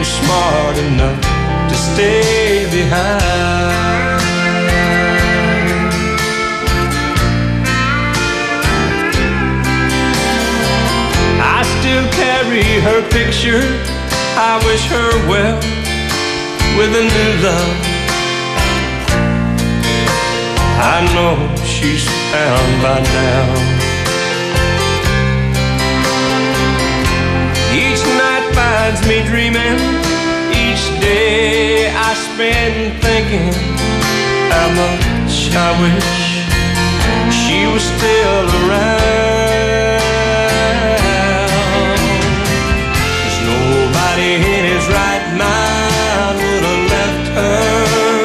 was smart enough to stay behind. I still carry her picture. I wish her well with a new love. I know she's found by now. Each night finds me dreaming. Each day I spend thinking how much I wish she was still around. 'Cause nobody in his right mind would have left her.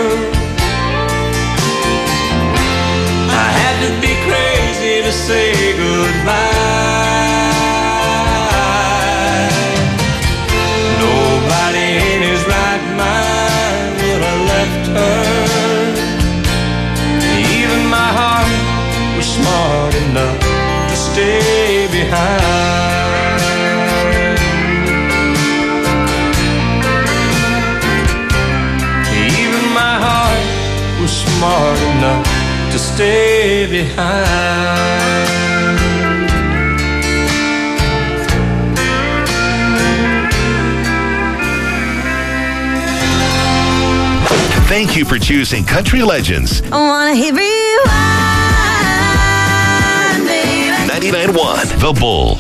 I had to be crazy to say goodbye. Nobody in his right mind would have left her. Even my heart was smart enough to stay behind. Even my heart was smart enough to stay behind. Thank you for choosing Country Legends. I wanna hear rewind, baby. 99.1 The Bull.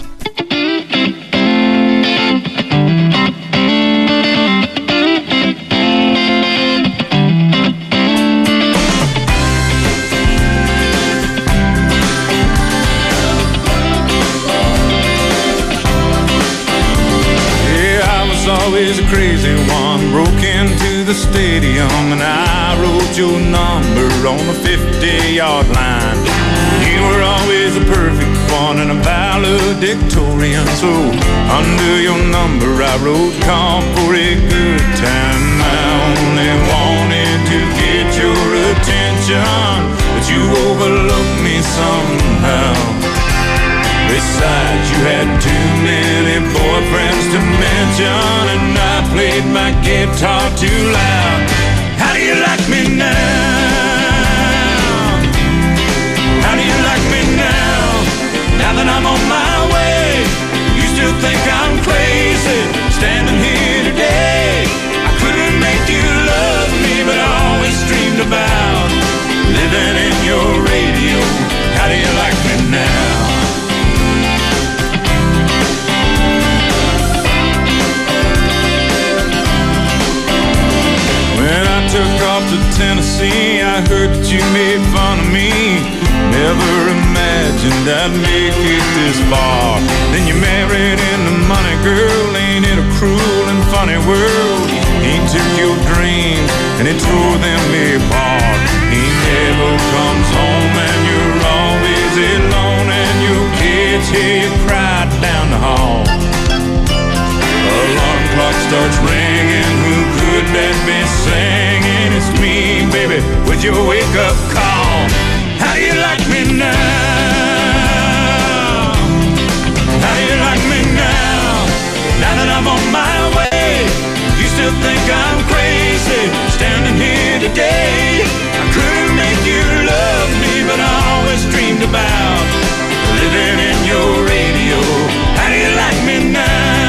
Always a crazy one, broke into the stadium and I wrote your number on the 50-yard line. You were always a perfect one and a valedictorian, so under your number I wrote call for a good time. I only wanted to get your attention, but you overlooked me somehow. Besides, you had too many boyfriends to mention, and I played my guitar too loud. How do you like me now? How do you like me now? Now that I'm on my way, you still think I'm crazy, standing here today. I couldn't make you love me, but I always dreamed about living in your radio. How do you like me now? When I took off to Tennessee, I heard that you made fun of me. Never imagined I'd make it this far. Then you married into money, girl. Ain't it a cruel and funny world? He took your dreams and he tore them apart. He never comes home and you're always alone, and your kids hear you cry down the hall. Alarm clock starts ringing. Who could that be singing? It's me, baby, with your wake-up call. How do you like me now? How do you like me now? Now that I'm on my way, you still think I'm crazy, standing here today. I couldn't make you love me, but I always dreamed about living in your radio. How do you like me now?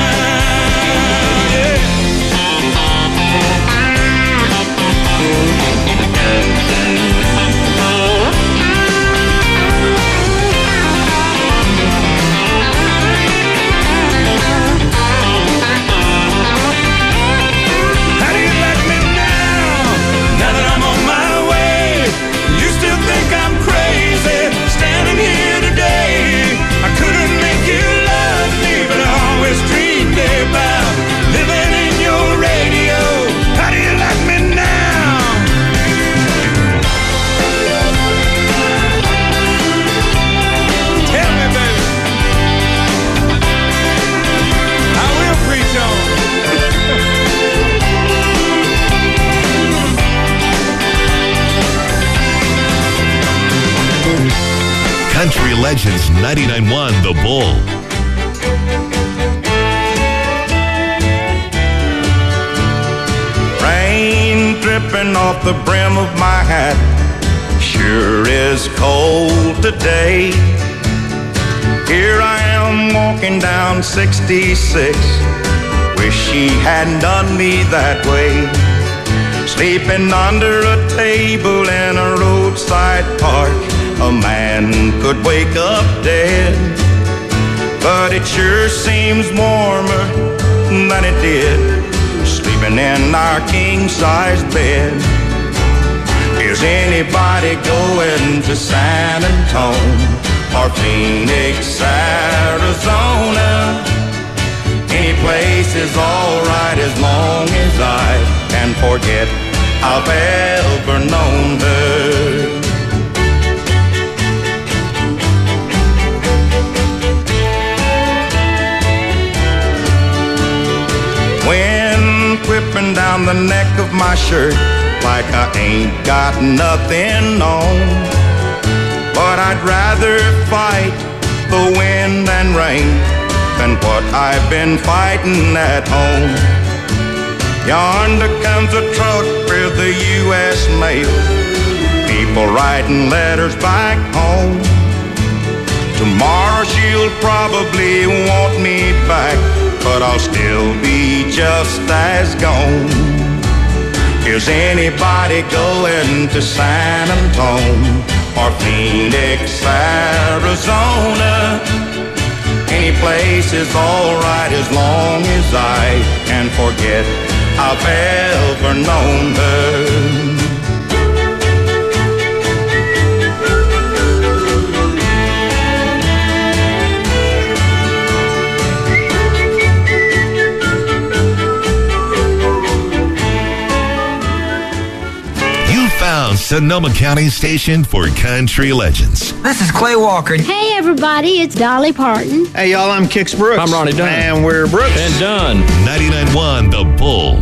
Country Legends 99.1 The Bull. dripping off the brim of my hat. Sure is cold today. Here I am walking down 66. Wish she hadn't done me that way. Sleeping under a table in a roadside park. A man could wake up dead, but it sure seems warmer than it did sleeping in our king-size bed. Is anybody going to San Antonio or Phoenix, Arizona? Any place is alright as long as I can forget I've ever known her. Wind whipping down the neck of my shirt like I ain't got nothing on. But I'd rather fight the wind and rain than what I've been fighting at home. Yonder comes a truck with the U.S. mail, people writing letters back home. Tomorrow she'll probably want me back, but I'll still be just as gone. Is anybody going to San Antonio or Phoenix, Arizona? Any place is alright as long as I can forget I've ever known her. Found Sonoma County's station for country legends. This is Clay Walker. Hey, everybody, it's Dolly Parton. Hey, y'all, I'm Kix Brooks. I'm Ronnie Dunn. And we're Brooks. And Dunn. 99.1 The Bull.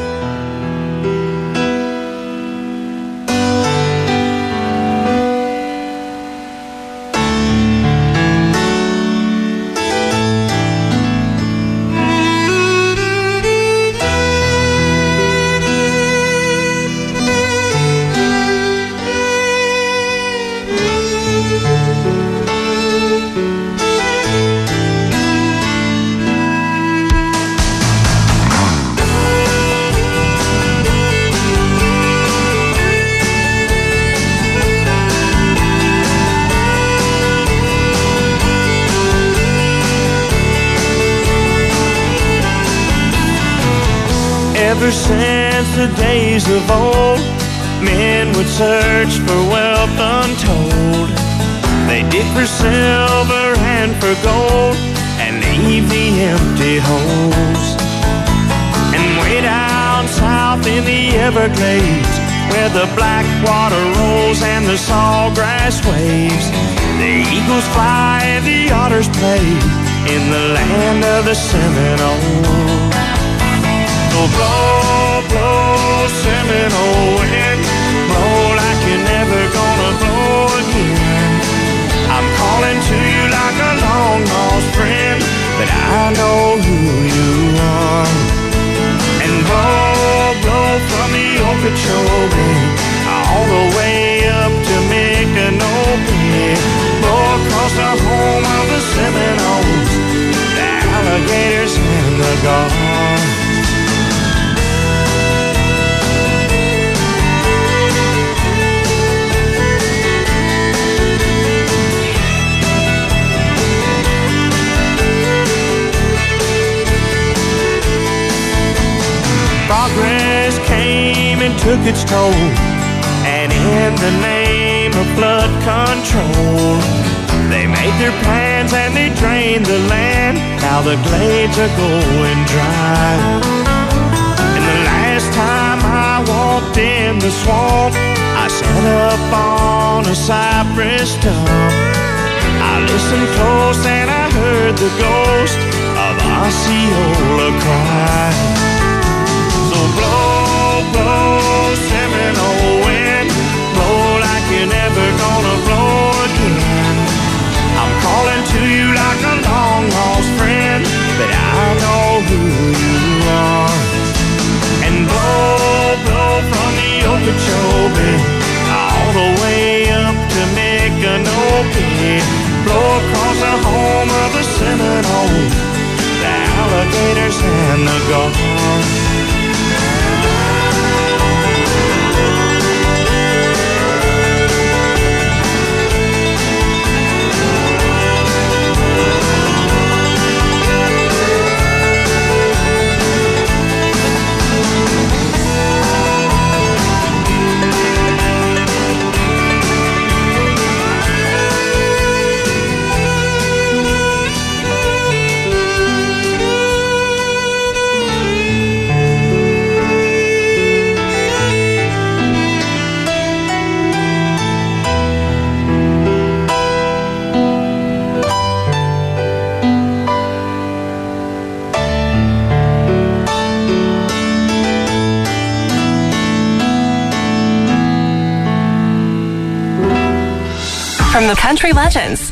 Ever since the days of old, men would search for wealth untold. They dig for silver and for gold and leave the empty holes. And way down south in the Everglades, where the black water rolls and the sawgrass waves, the eagles fly and the otters play in the land of the Seminole. So blow, blow, Seminole wind, blow like you're never gonna blow again. I'm calling to you like a long-lost friend, but I know who you are. And blow, blow from the Okeechobee all the way up to Micanopy. Blow across the home of the Seminoles, the alligators and the gulls. Progress came and took its toll, and in the name of flood control, they made their plans and they drained the land. Now the glades are going dry. And the last time I walked in the swamp, I sat up on a cypress stump. I listened close and I heard the ghost of Osceola cry. So blow, blow, Seminole wind, blow like you're never gonna blow again. I'm calling to you like a long-lost friend, but I know who you are. And blow, blow from the Cherokee, blow across the home of the Seminoles, the alligators and the gulls. From the Country Legends,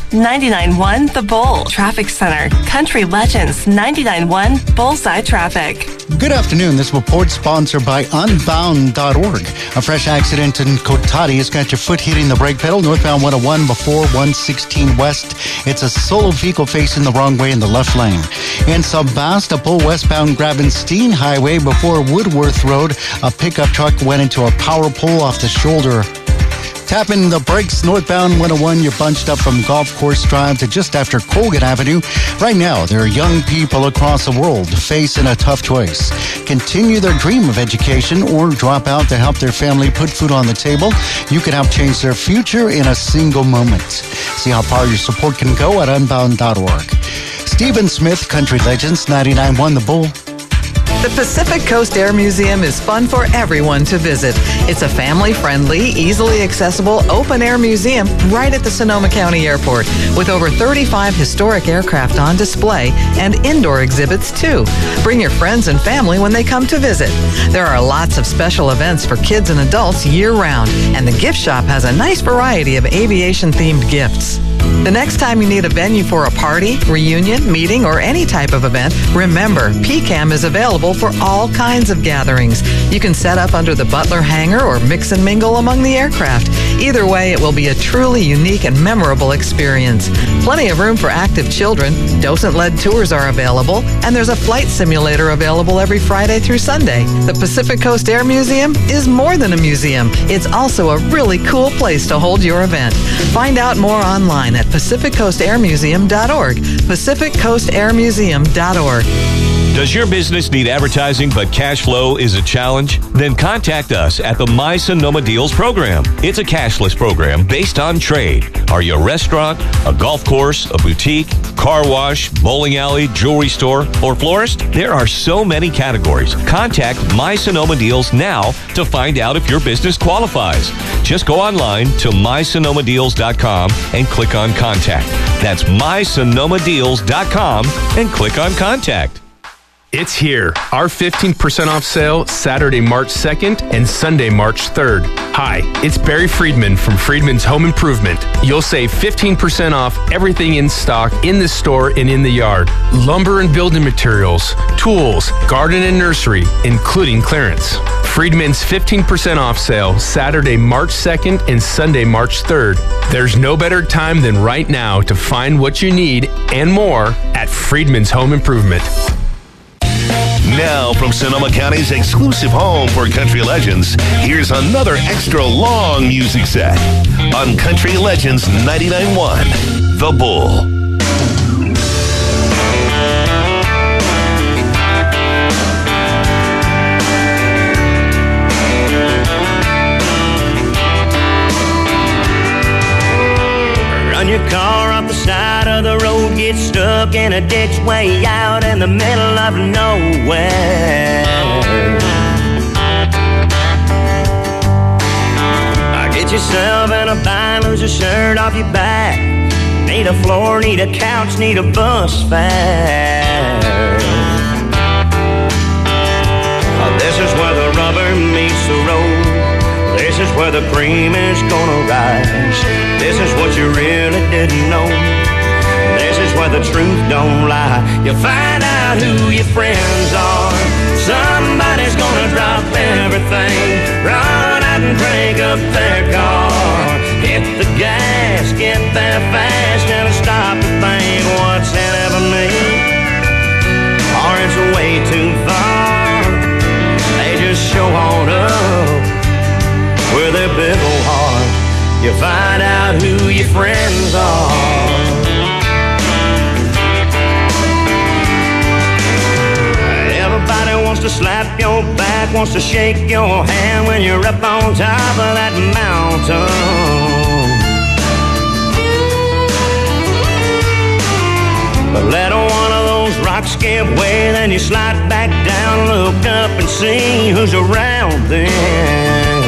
99.1 The Bull Traffic Center. Country Legends, 99.1 Bullseye Traffic. Good afternoon. This report sponsored by Unbound.org. A fresh accident in Cotati has got your foot hitting the brake pedal. Northbound 101 before 116 West. It's a solo vehicle facing the wrong way in the left lane. In Sebastopol, westbound Grabenstein Highway before Woodworth Road, a pickup truck went into a power pole off the shoulder. Tapping the brakes northbound 101, you're bunched up from Golf Course Drive to just after Colgan Avenue. Right now, there are young people across the world facing a tough choice. Continue their dream of education or drop out to help their family put food on the table. You can help change their future in a single moment. See how far your support can go at unbound.org. Stephen Smith, Country Legends, 99.1 The Bull. The Pacific Coast Air Museum is fun for everyone to visit. It's a family-friendly, easily accessible, open-air museum right at the Sonoma County Airport with over 35 historic aircraft on display and indoor exhibits, too. Bring your friends and family when they come to visit. There are lots of special events for kids and adults year-round, and the gift shop has a nice variety of aviation-themed gifts. The next time you need a venue for a party, reunion, meeting, or any type of event, remember, PCAM is available for all kinds of gatherings. You can set up under the Butler hangar or mix and mingle among the aircraft. Either way, it will be a truly unique and memorable experience. Plenty of room for active children. Docent-led tours are available, and there's a flight simulator available every Friday through Sunday. The Pacific Coast Air Museum is more than a museum. It's also a really cool place to hold your event. Find out more online at PacificCoastAirMuseum.org. PacificCoastAirMuseum.org. Does your business need advertising but cash flow is a challenge? Then contact us at the My Sonoma Deals program. It's a cashless program based on trade. Are you a restaurant, a golf course, a boutique, car wash, bowling alley, jewelry store, or florist? There are so many categories. Contact My Sonoma Deals now to find out if your business qualifies. Just go online to mysonomadeals.com and click on Contact. That's mysonomadeals.com and click on Contact. It's here. Our 15% off sale Saturday, March 2nd and Sunday, March 3rd. Hi, it's Barry Friedman from Friedman's Home Improvement. You'll save 15% off everything in stock in the store and in the yard. Lumber and building materials, tools, garden and nursery, including clearance. Friedman's 15% off sale Saturday, March 2nd and Sunday, March 3rd. There's no better time than right now to find what you need and more at Friedman's Home Improvement. Now, from Sonoma County's exclusive home for country legends, here's another extra long music set on Country Legends 99.1 The Bull. Run your car off the side of the road, get stuck in a ditch way out in the middle of nowhere. Get yourself in a bind, lose a shirt off your back. Need a floor, need a couch, need a bus fare. This is where the rubber meets the road. This is where the cream is gonna rise. This is what you really didn't know. This is where the truth don't lie. You find out who your friends are. Somebody's gonna drop everything, run out and crank up their car. Hit the gas, get get there fast, never stop to think what's in it for me. Or it's way too far, they just show on up with their big old heart. You find out who your friends are. Everybody wants to slap your back, wants to shake your hand when you're up on top of that mountain. But let one of those rocks give way, then you slide back down, look up and see who's around then.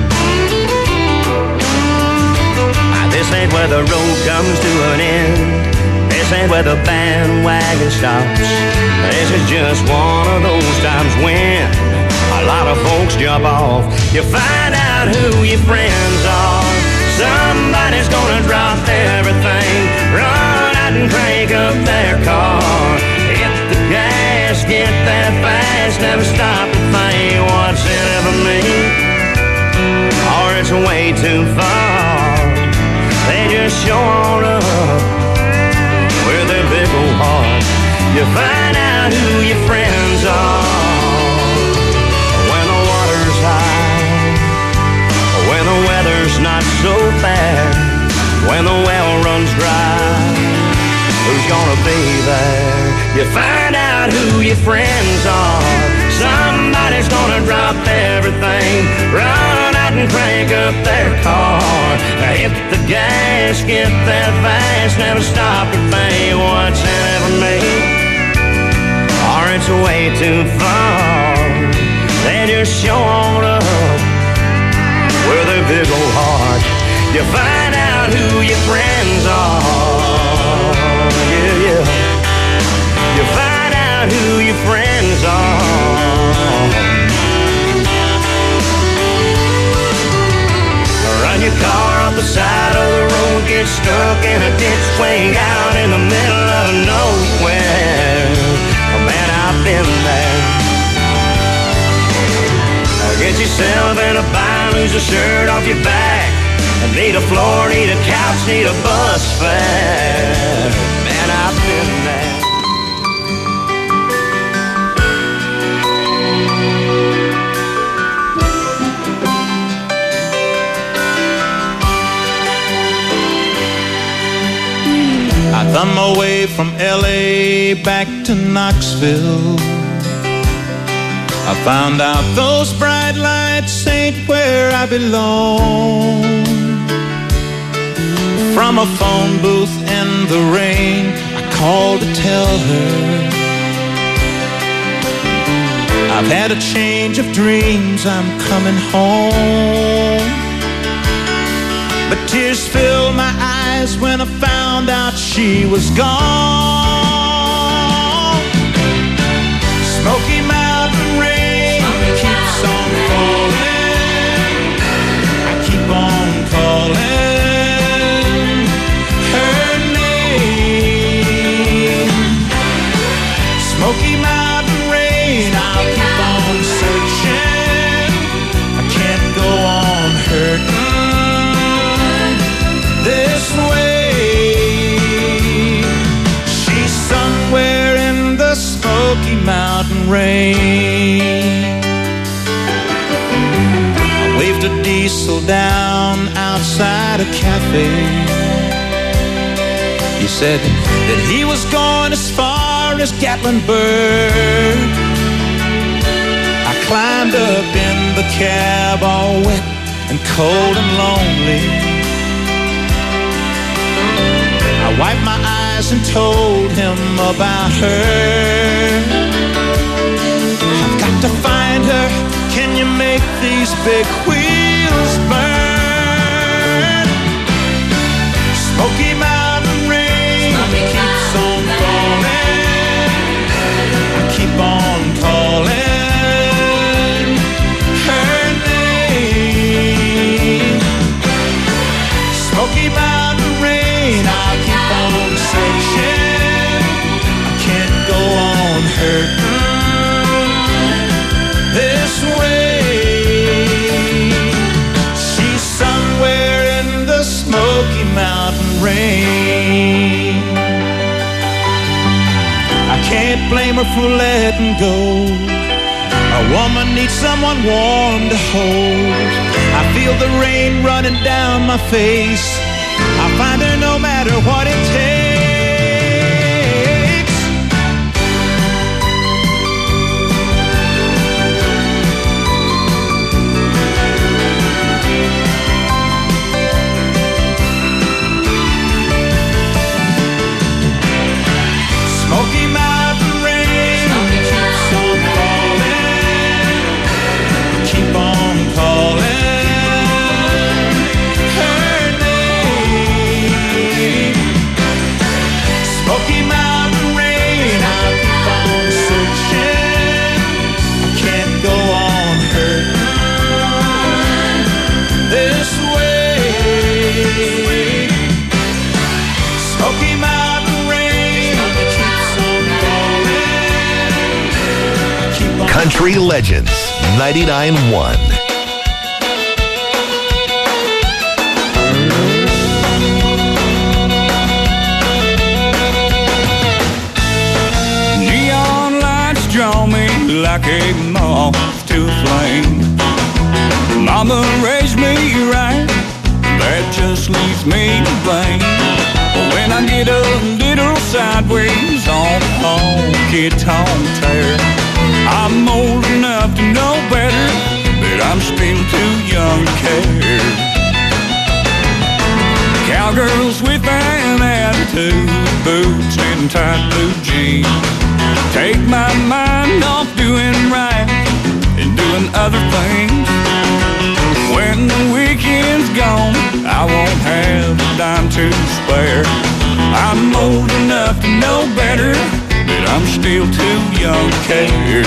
This ain't where the road comes to an end. This ain't where the bandwagon stops. This is just one of those times when a lot of folks jump off. You find out who your friends are. Somebody's gonna drop everything, run out and crank up their car. Hit the gas, get there fast, never stop to think what's in it for me. Or it's way too far, they just show on up with their big old heart. You find out who your friends are when the water's high, when the weather's not so bad, when the well runs dry. Who's gonna be there? You find out who your friends are. Somebody's gonna drop everything, run out and crank up their car. Hit the gas, get there fast, never stop to think what's in it for me. Or it's way too far, they just show on up with a big old heart. You find out who your friends are. Yeah, yeah. You find out who your friends are. Run your car off the side of the road, get stuck in a ditch way out in the middle of nowhere. Oh man, I've been there. Get yourself in a bind, lose a shirt off your back. Need a floor, need a couch, need a bus fare. Man, I've been there. I thumb my way from LA back to Knoxville. I found out those bright lights ain't where I belong. From a phone booth in the rain, I called to tell her I've had a change of dreams, I'm coming home. But tears filled my eyes when I found out she was gone. Smoky Mountain rain keeps on falling. I keep on calling her name. Smoky Mountain rain, I'll keep on searching. I can't go on hurting this way. She's somewhere in the Smoky Mountain rain. I waved a diesel down outside a cafe. He said that he was going as far as Gatlinburg. I climbed up in the cab all wet and cold and lonely. I wiped my eyes and told him about her. I've got to find her. Can you make these big wheels burn? Smoky Mountain rain keeps on falling. I keep on calling her name. Smoky Mountain rain, I'll keep on searching. I can't go on hurting this way. blame her for letting go. A woman needs someone warm to hold. I feel the rain running down my face. I find her no matter what it takes. Smoky Mountain rain keeps on falling, keep on calling her name. Smoky Mountain rain, I keep on searching. I can't go on hurting this way. Smoky Mountain rain keeps on falling. Country Legends 99.1. Neon lights draw me like a moth to a flame. Mama raised me right, that just leaves me to blame. When I get a little sideways on the honky-tonk tear, I'm old enough to know better, but I'm still too young to care. Cowgirls with an attitude, boots and tight blue jeans, take my mind off doing right and doing other things. When the weekend's gone, I won't have a dime to spare. I'm old enough to know better, but I'm still too young to care.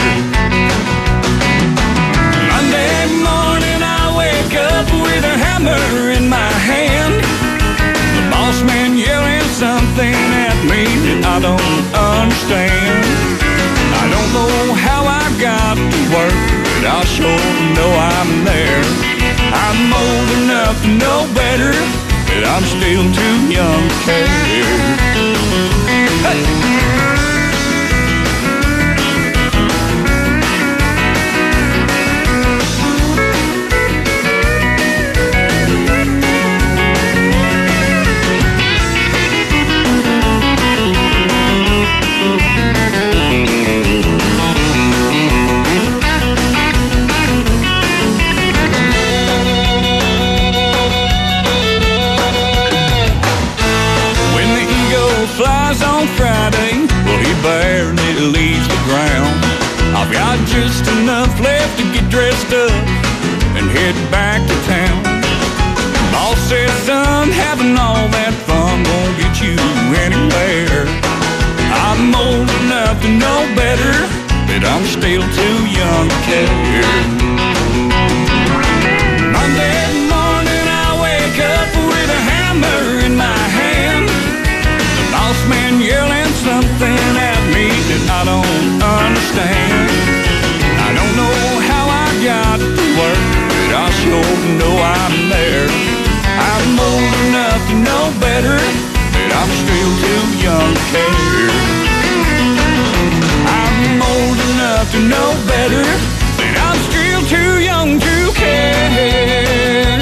Monday morning I wake up with a hammer in my hand. The boss man yelling something at me that I don't understand. I don't know how I got to work, but I sure know I'm there. I'm old enough to know better, but I'm still too young to care. Hey! Flies on Friday, well he barely leaves the ground. I've got just enough left to get dressed up and head back to town. Boss says, son, having all that fun won't get you anywhere. I'm old enough to know better, but I'm still too young to care. Monday morning I wake up with a hammer in my hand. Boss man yelling something at me that I don't understand. I don't know how I got to work, but I sure know I'm there. I'm old enough to know better, but I'm still too young to care. I'm old enough to know better, but I'm still too young to care.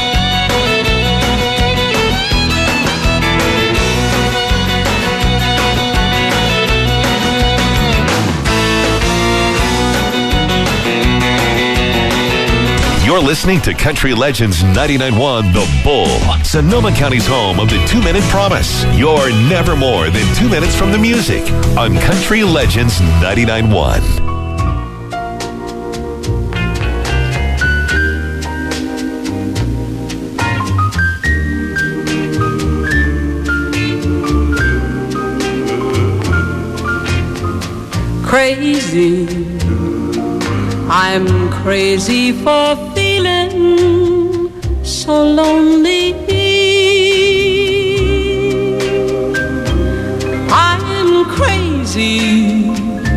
You're listening to Country Legends 99.1 The Bull, Sonoma County's home of the 2-Minute Promise. You're never more than 2 minutes from the music on Country Legends 99.1. Crazy, I'm crazy for feeling so lonely. I'm crazy,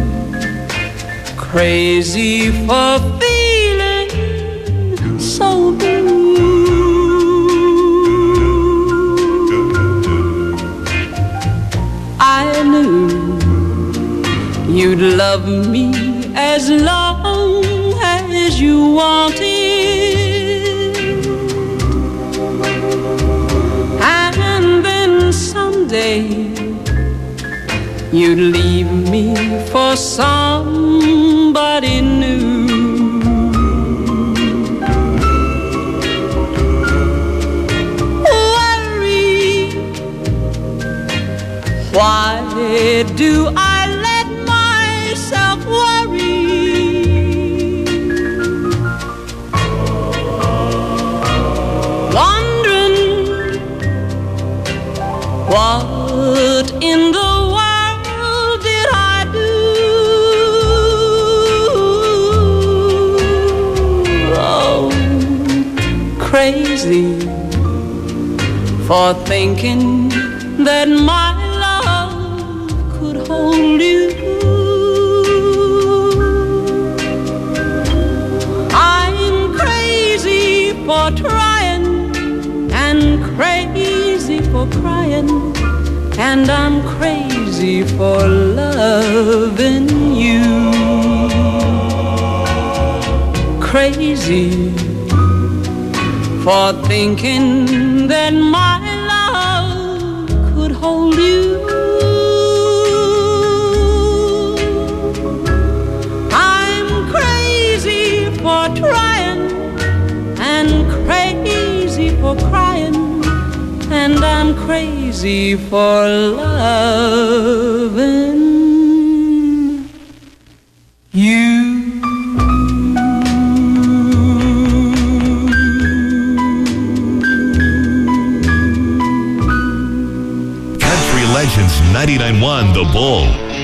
crazy for feeling so blue. I knew you love me as long as you want it, and then someday you'd leave me for somebody new. Worry, why do I let myself worry? Wondering what in the world did I do? Oh, crazy for thinking that my love could hold you. I'm crazy for trying and crazy for crying, and I'm crazy for loving you. Crazy for thinking that my love could hold you. I'm crazy for trying and crazy for crying, and I'm crazy for loving you. Country Legends 99.1 The Bull.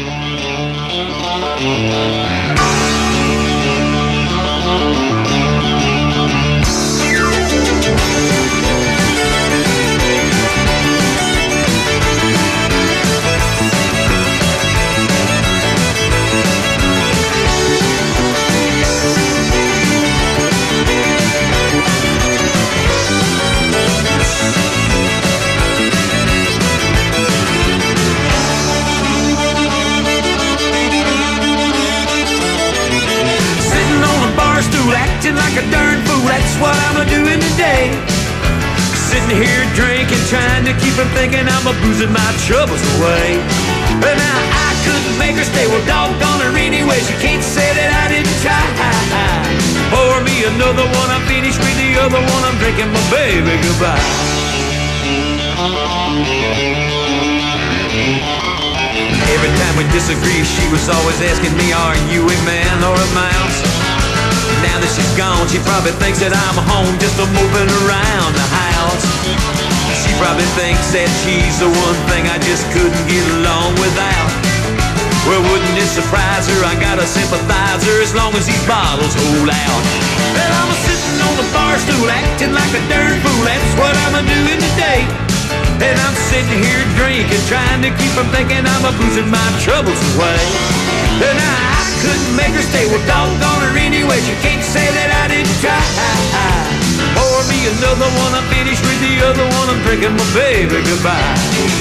Acting like a darn fool, that's what I'm a-doing today. Sitting here drinking, trying to keep from thinking I'm a-boozing my troubles away. But now I couldn't make her stay, well doggone her anyway. She can't say that I didn't try. Pour me another one, I'm finished with the other one, I'm drinking my baby goodbye. Every time we disagree, she was always asking me, are you a man or a mouse? Now that she's gone, she probably thinks that I'm home just a moving around the house. She probably thinks that she's the one thing I just couldn't get along without. Well, wouldn't it surprise her? I got a sympathizer as long as these bottles hold out. Well, I'm sitting on the bar stool acting like a darn fool, that's what I'm a-doing today. And I'm sitting here drinking, trying to keep from thinking I'm a-boozing my troubles away. And I couldn't make her stay, well doggone her anyway. She can't say that I didn't try. Pour me another one, I'm finished with the other one, I'm drinking my baby goodbye.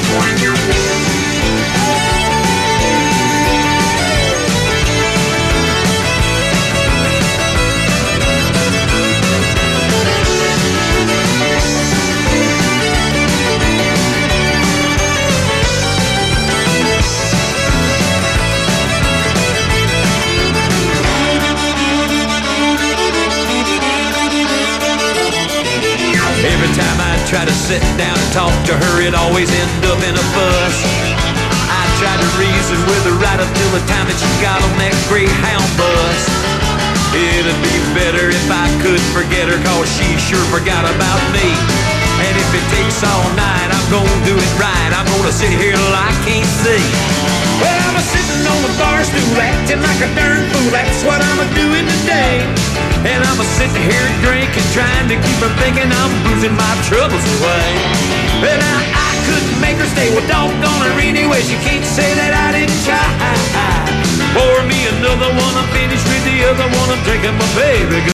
Every time I try to sit down and talk to her, it always ends up in a fuss. I tried to reason with her right up till the time that she got on that Greyhound bus. It'd be better if I could forget her, cause she sure forgot about me. And if it takes all night, I'm gonna do it right. I'm gonna sit here till I can't see. Well, I'm a-sitting on the bar stool acting like a darn fool, that's what I'm a-doing today. And I'm a-sitting here drinking, trying to keep from thinking I'm boozing my troubles away. And I couldn't make her stay, well doggone her anyway. She can't say that I didn't try. Pour me another one, I'm finished with the other one, I'm drinking my baby.